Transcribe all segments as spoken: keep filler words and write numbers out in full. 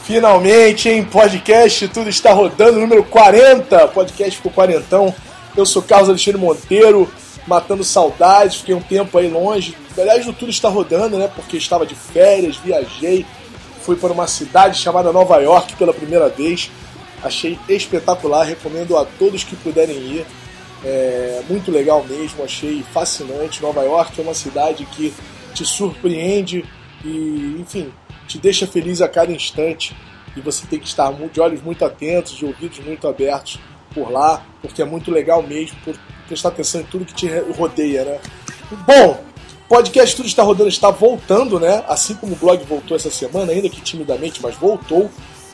Finalmente, hein? Podcast, tudo está rodando, número quarenta, podcast ficou quarentão. Eu sou Carlos Alexandre Monteiro, matando saudades, fiquei um tempo aí longe. Aliás, o tudo está rodando, né? Porque estava de férias, viajei, fui para uma cidade chamada Nova York pela primeira vez. Achei espetacular, recomendo a todos que puderem ir. É muito legal mesmo, achei fascinante. Nova York é uma cidade que te surpreende e, enfim, te deixa feliz a cada instante, e você tem que estar de olhos muito atentos, de ouvidos muito abertos por lá, porque é muito legal mesmo, por prestar atenção em tudo que te rodeia, né? Bom, o podcast Tudo Está Rodando está voltando, né? Assim como o blog voltou essa semana, ainda que timidamente, mas voltou.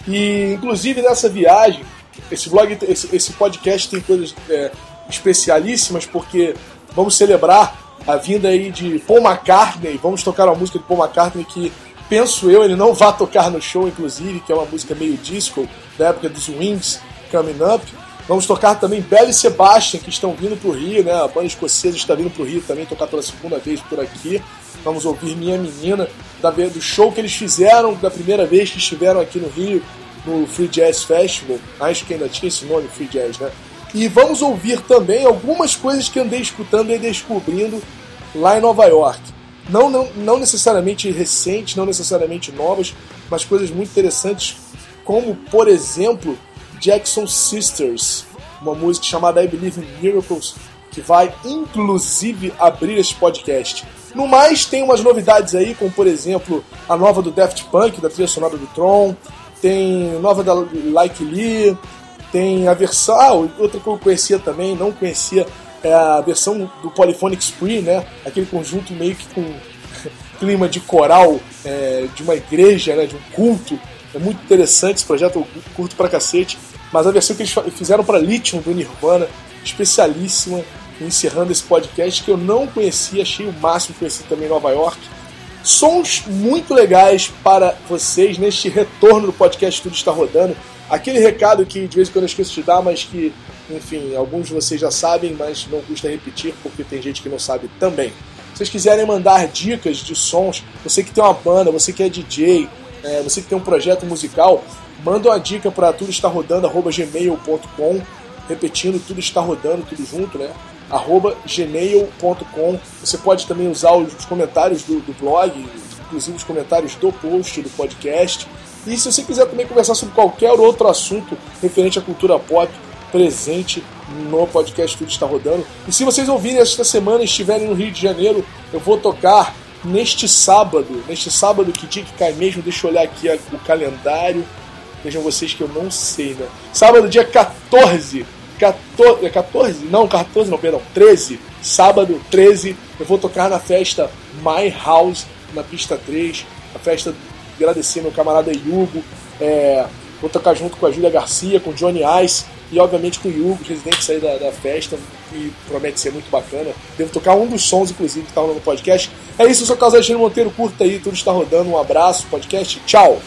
E, inclusive, nessa viagem, esse blog, esse, esse podcast tem coisas é, especialíssimas, porque vamos celebrar a vinda aí de Paul McCartney, vamos tocar uma música de Paul McCartney que, penso eu, ele não vai tocar no show, inclusive, que é uma música meio disco, da época dos Wings, Coming Up. Vamos tocar também Belle e Sebastian, que estão vindo pro Rio, né? A banda escocesa está vindo pro Rio também, tocar pela segunda vez por aqui. Vamos ouvir Minha Menina, do show que eles fizeram da primeira vez que estiveram aqui no Rio, no Free Jazz Festival. Acho que ainda tinha esse nome, Free Jazz, né? E vamos ouvir também algumas coisas que andei escutando e descobrindo lá em Nova York. Não, não, não necessariamente recentes, não necessariamente novas, mas coisas muito interessantes, como, por exemplo, Jackson Sisters, uma música chamada I Believe in Miracles, que vai, inclusive, abrir esse podcast. No mais, tem umas novidades aí, como, por exemplo, a nova do Daft Punk, da trilha sonora do Tron, tem nova da Like Lee, tem a versão... Ah, outra que eu conhecia também, não conhecia... É a versão do Polyphonic Spree, né? Aquele conjunto meio que com clima de coral, é, de uma igreja, né? De um culto. É muito interessante esse projeto, eu curto pra cacete. Mas a versão que eles fizeram para Lithium do Nirvana, especialíssima, encerrando esse podcast que eu não conhecia, achei o máximo, conheci também em Nova York. Sons muito legais para vocês neste retorno do podcast Tudo Está Rodando. Aquele recado que de vez em quando eu esqueço de dar, mas que, enfim, alguns de vocês já sabem, mas não custa repetir, porque tem gente que não sabe também. Se vocês quiserem mandar dicas de sons, você que tem uma banda, você que é D J, é, você que tem um projeto musical, manda uma dica para tudo está rodando arroba gmail ponto com, repetindo, tudo está rodando, tudo junto, né? arroba gmail ponto com. Você pode também usar os comentários do, do blog, inclusive os comentários do post do podcast. E se você quiser também conversar sobre qualquer outro assunto referente à cultura pop, presente no podcast Tudo Está Rodando. E se vocês ouvirem esta semana e estiverem no Rio de Janeiro, eu vou tocar neste sábado, neste sábado, que dia que cai mesmo, deixa eu olhar aqui o calendário, vejam vocês que eu não sei, né? Sábado, dia quatorze, quatorze, quatorze? Não, quatorze não, perdão, treze, sábado treze, eu vou tocar na festa My House, na pista três, a festa, agradecer meu camarada Hugo, é, vou tocar junto com a Júlia Garcia, com o Johnny Ice e obviamente com o Hugo, residente aí da, da festa, e promete ser muito bacana. Devo tocar um dos sons, inclusive, que tá no podcast. É isso, eu sou o Carlos Alexandre Monteiro, curta aí, Tudo Está Rodando, um abraço, podcast, tchau!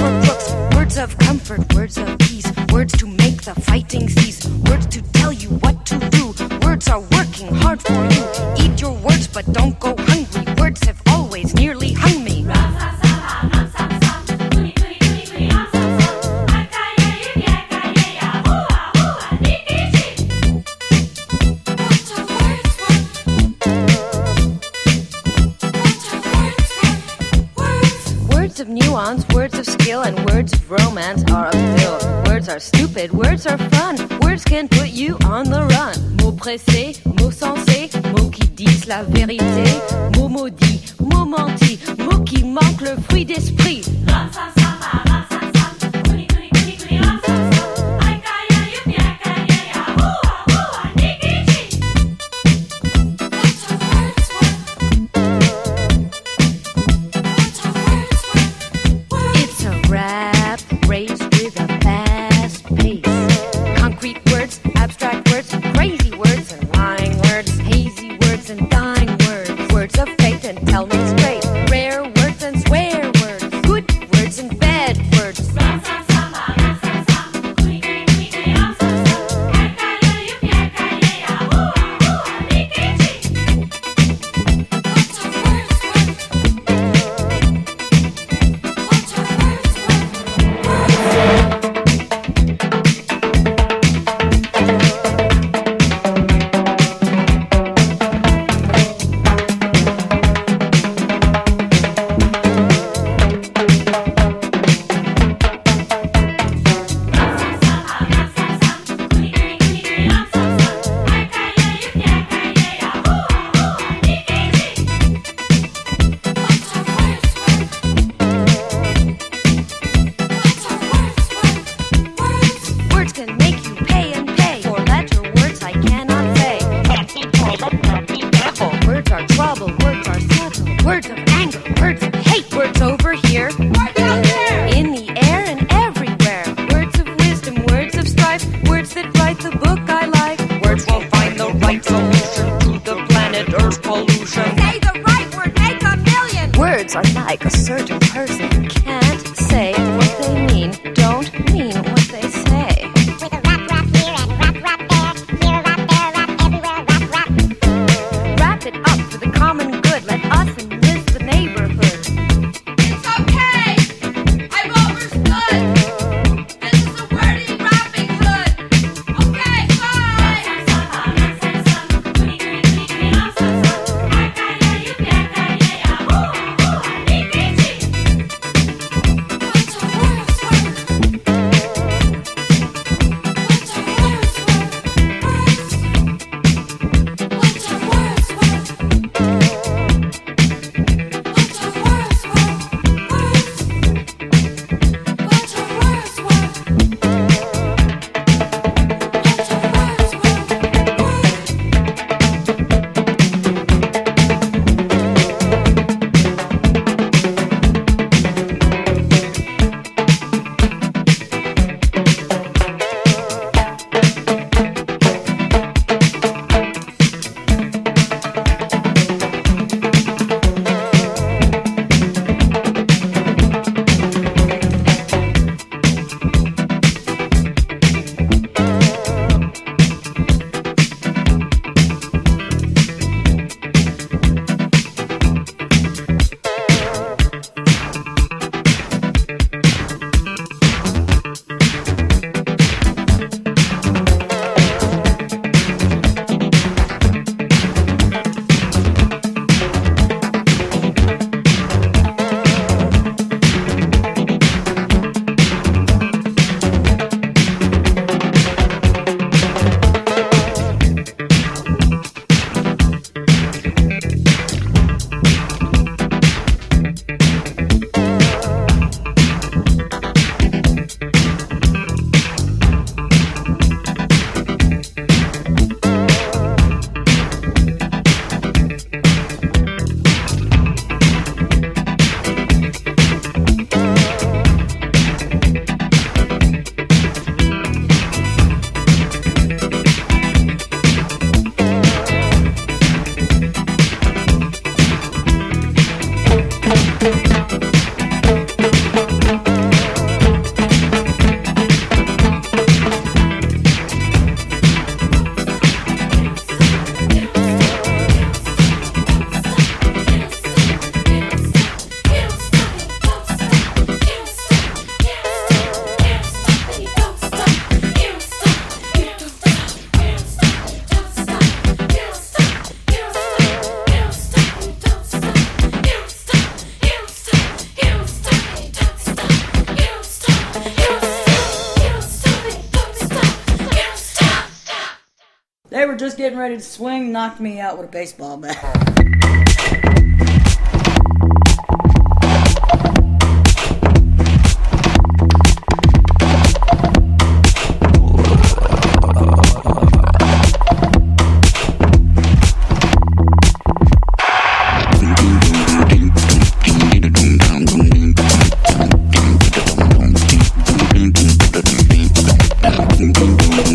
for crooks. Words of comfort, words of peace. Words to make the fighting cease. Words to tell you what to do. Words are working hard for you. Eat your words, but don't go hungry. Words have always nearly hung me. Words of nuance, words of skill, and words of romance are a pill. Words are stupid, words are fun. Words can put you on the run. Mots pressés, mots sensés, mots qui disent la vérité. Mots maudits, mots mentis, mots qui manquent le fruit d'esprit. they were just getting ready to swing, knocked me out with a baseball bat.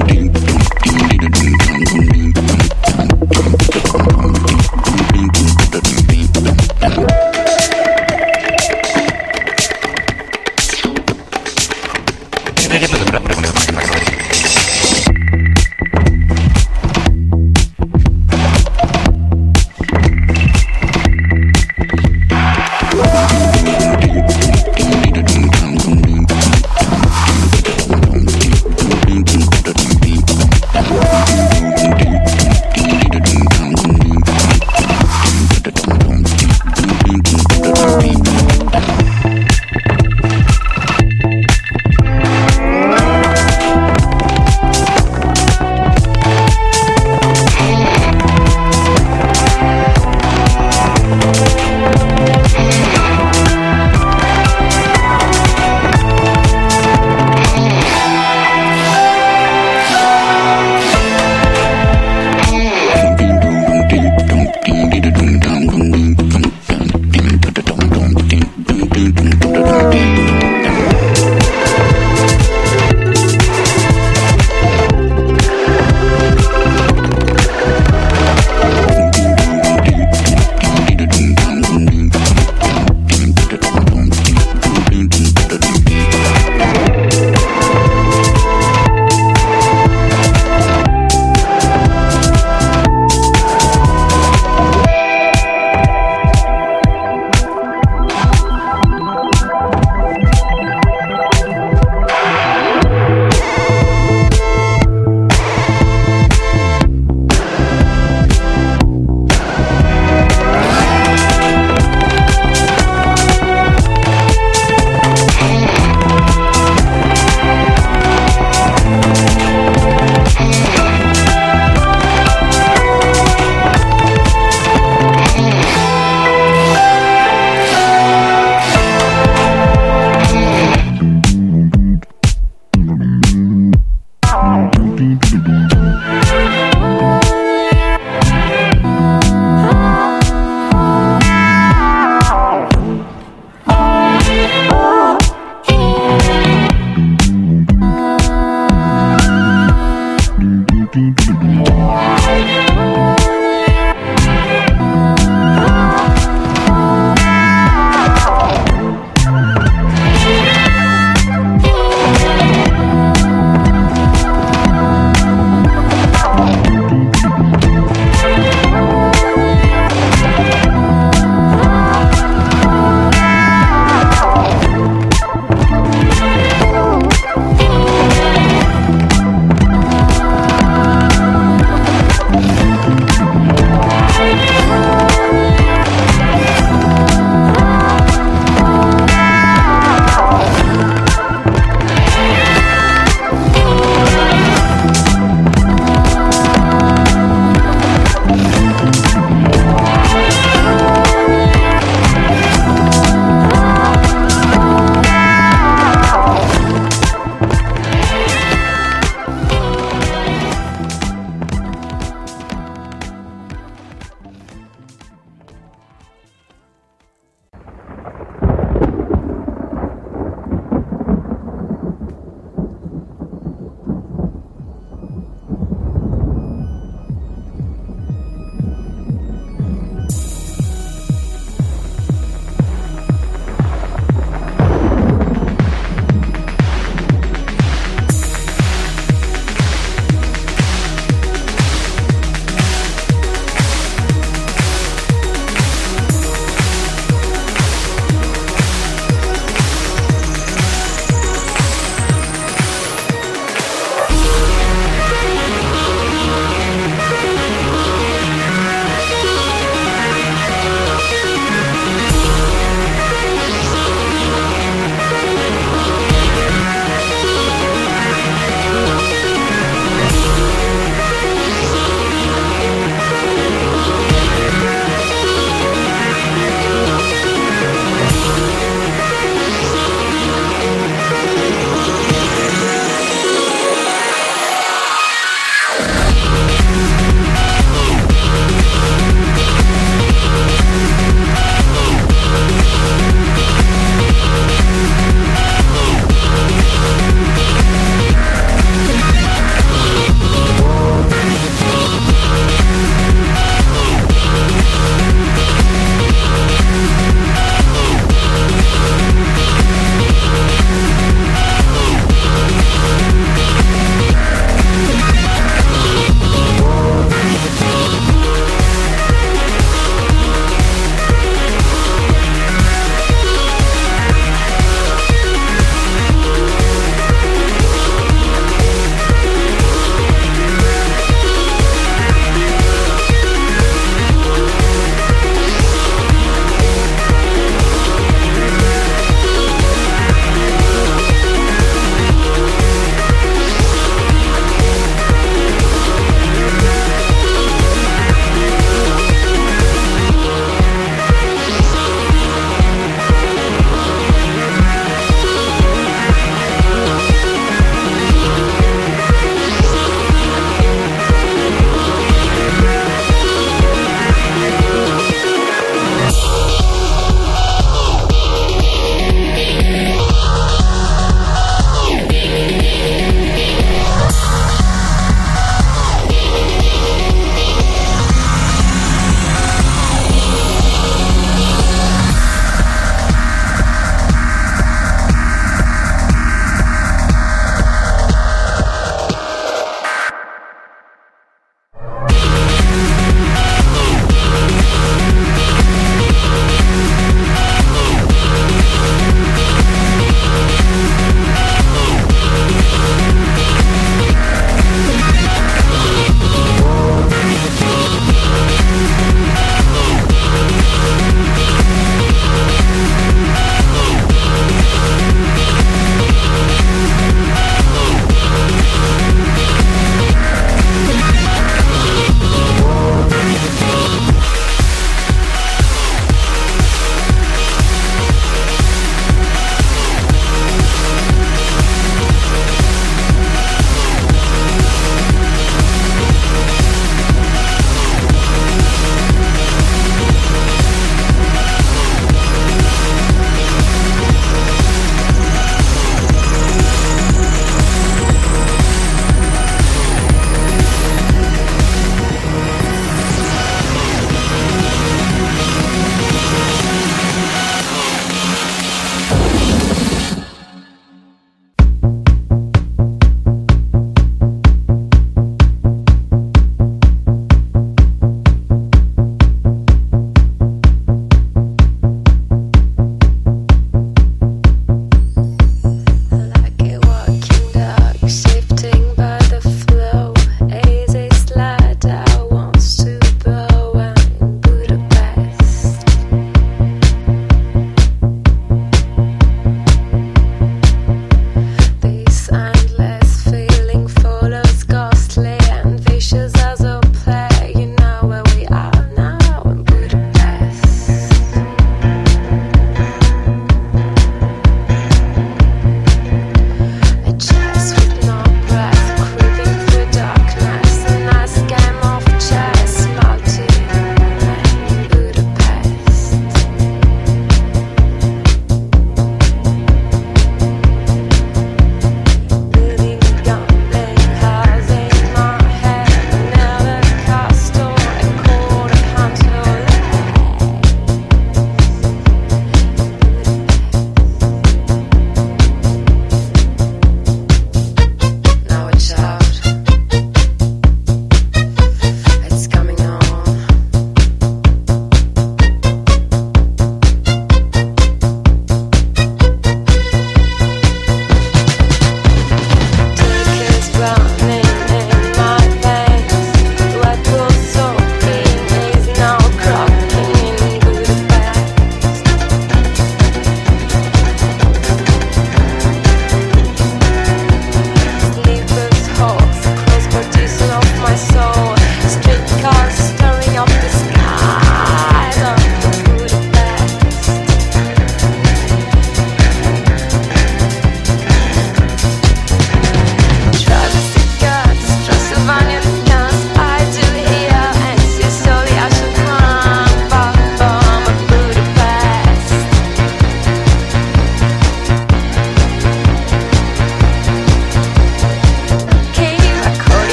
Ding, ding, ding, ding, ding, ding, ding, ding, ding, ding, ding, ding, ding, ding, ding, ding, ding, ding, ding,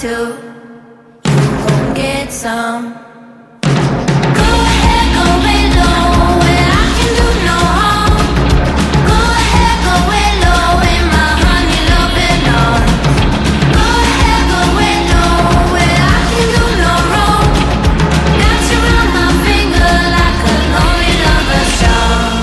to, you gon' get some. Go ahead, go way low, where I can do no harm. Go ahead, go way low, in my honey loving arms. Go ahead, go way low, where I can do no wrong. Got you around my finger like a lonely lover's charm.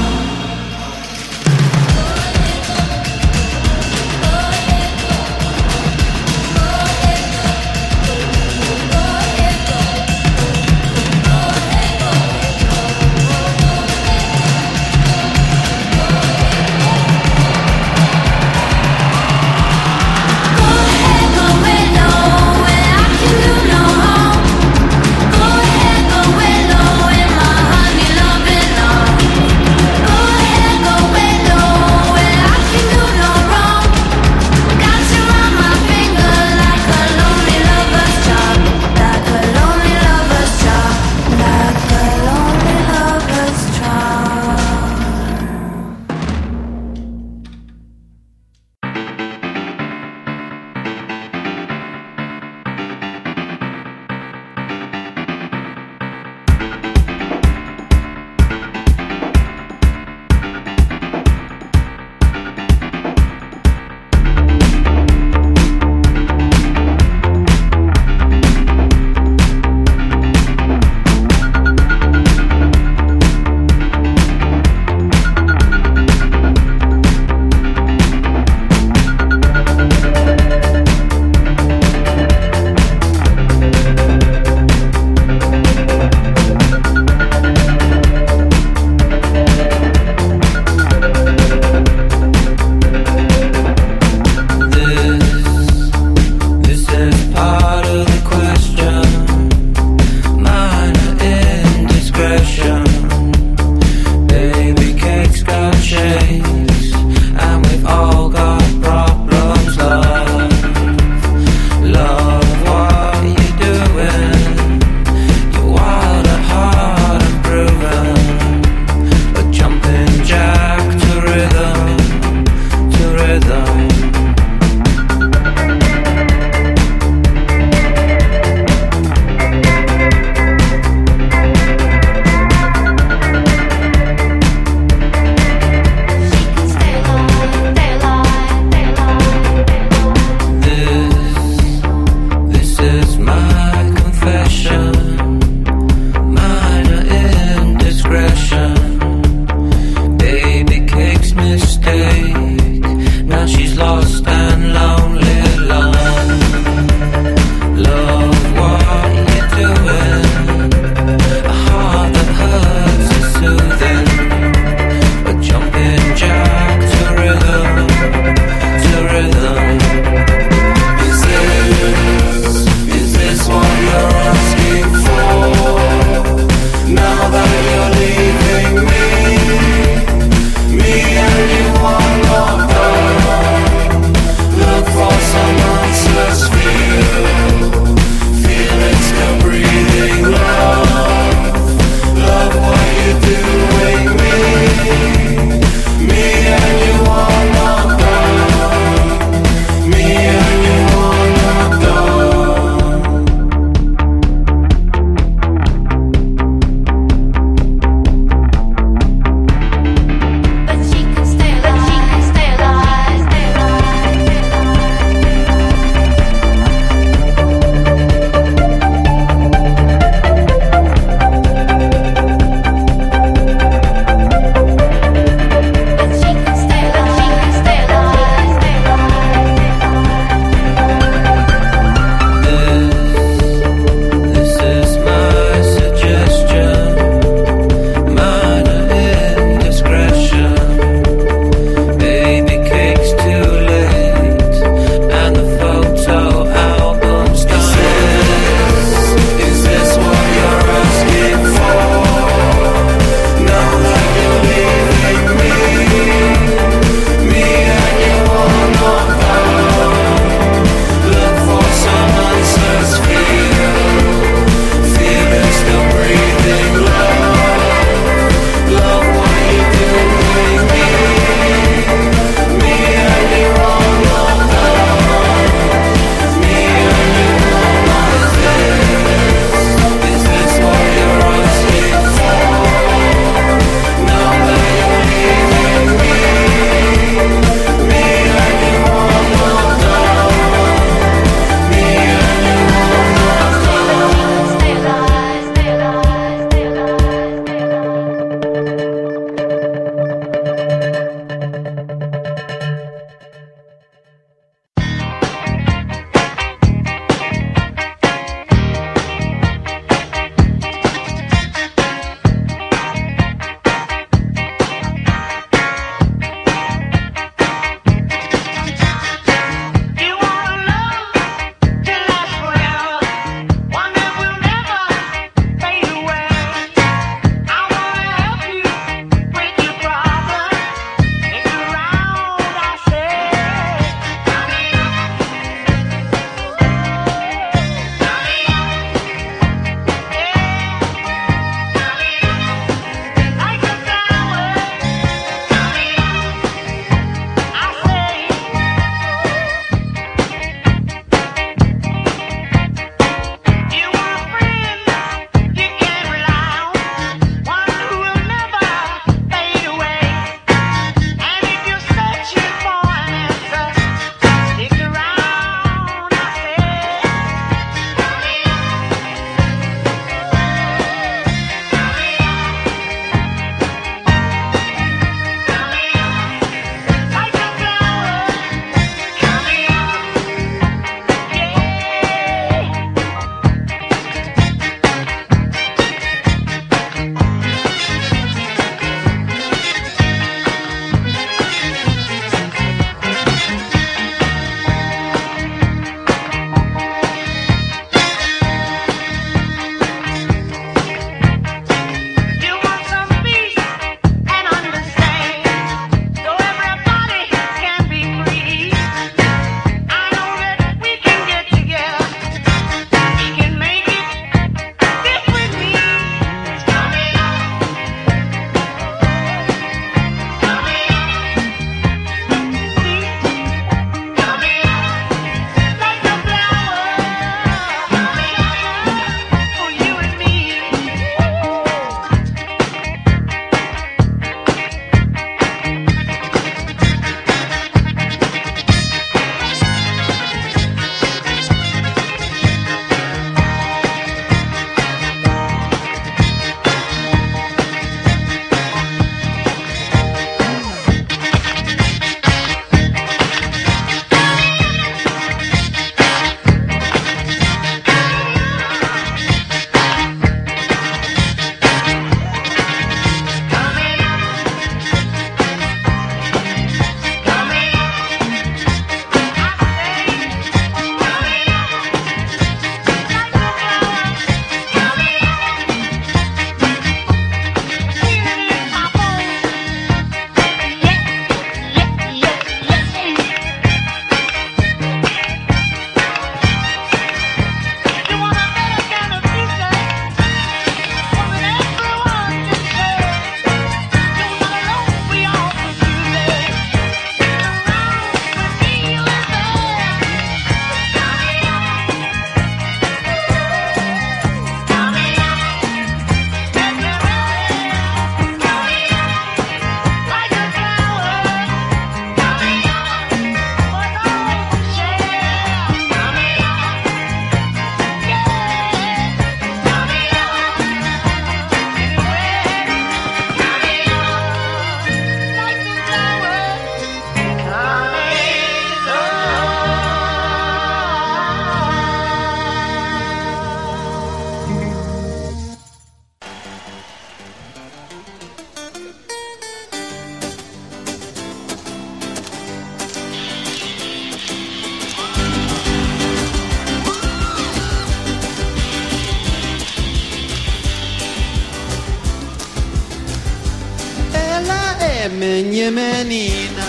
minha menina.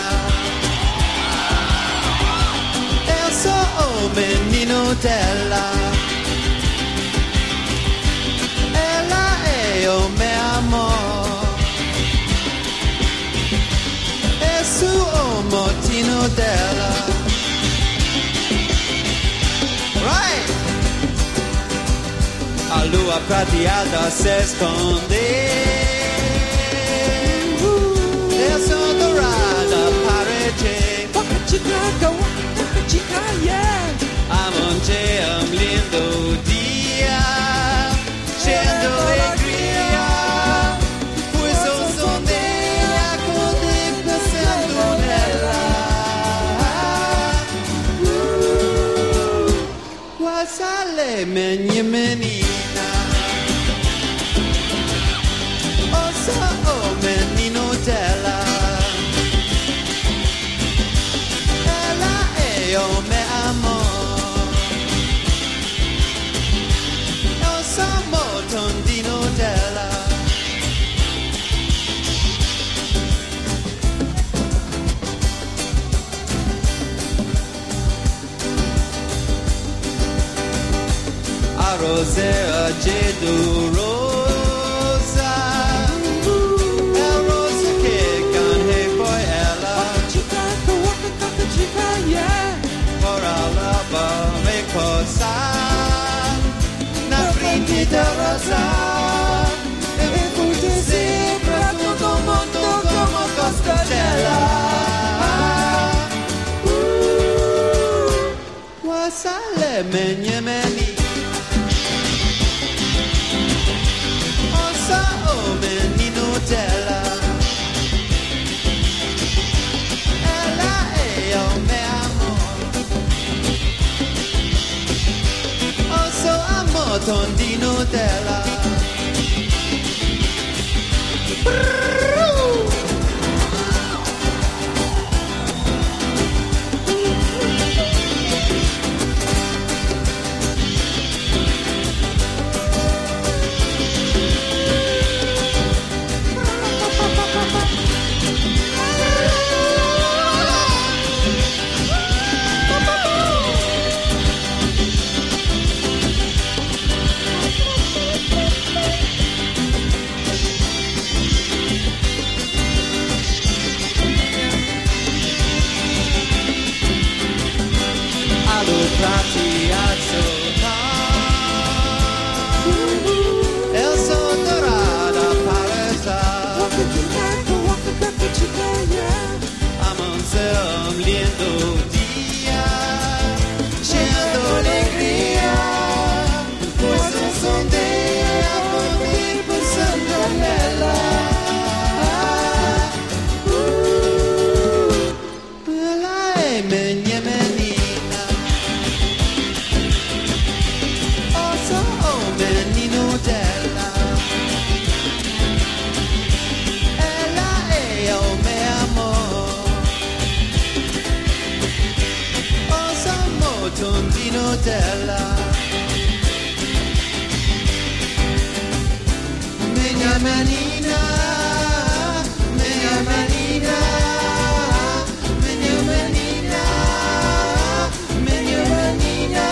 Eu sou o menino dela. Ela é o meu amor. Eu sou o motivo dela. Right! A lua prateada se esconde. Eu sou dourada parede. Waka chica, waka chica, yeah. Amonte é um lindo dia, cheio de alegria. Pois eu sou dela, acordei pensando nela. Guasale, minha menina. Eu sou o menino dela. Ela é o meu amor. Eu sou o tondino dela. A roseira de do rosa. É a rosa que ganhei foi ela. Chica, waka chica, yeah. Por ela vai coçar na frente da rosa. Eu vou dizer pra todo mundo como gosto dela. Uh, Wasale, minha menina. Ouça o menino dela. Ela é o meu amor. Eu sou amor tondino dela. Eu sou dourada palestra. Amanhã um lindo dia, cheio de alegria. Pois eu sou dela, acordei pensando nela. Uh, ela é minha menina. Menino dela. Ela é o meu amor. Eu sou o tondino dela. Minha menina, minha menina, minha menina, minha menina.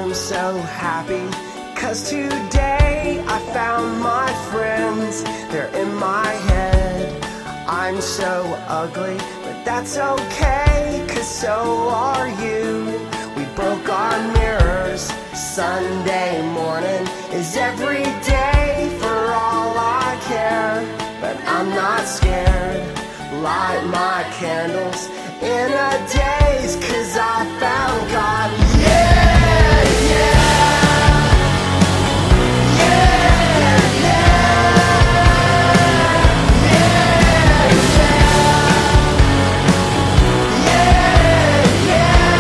I'm so happy, cause today I found my friends. They're in my head. I'm so ugly, but that's okay, cause so are you. We broke our mirrors. Sunday morning is every day for all I care. But I'm not scared. Light my candles in a daze, cause I found God. Yeah, yeah. Yeah, yeah. Yeah, yeah. Yeah,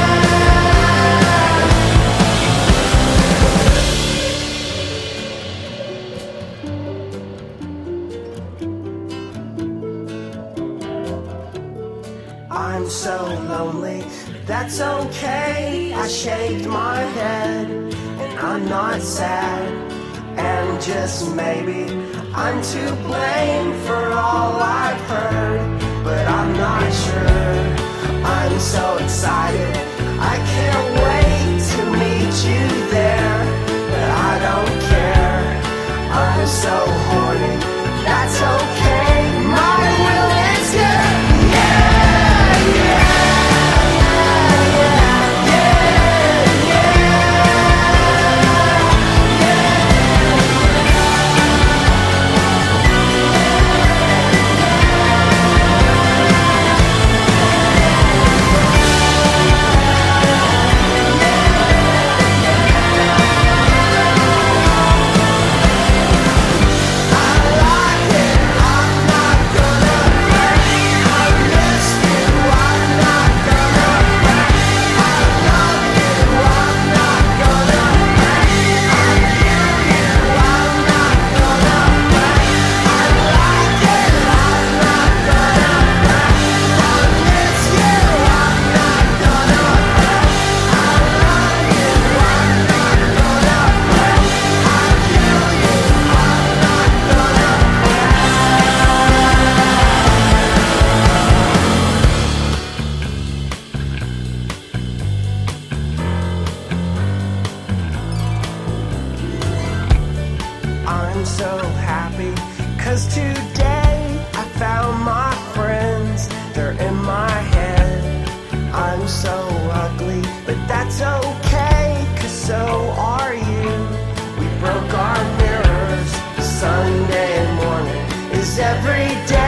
I'm so lonely, that's okay. I shaved my head, and I'm not sad. And just maybe I'm to blame for all I've heard, but I'm not sure. I'm so excited, I can't wait to meet you there. But I don't care, I'm so horny, that's okay. My will is good. I'm so happy, cause today I found my friends. They're in my head. I'm so ugly, but that's okay, cause so are you. We broke our mirrors. Sunday morning is every day.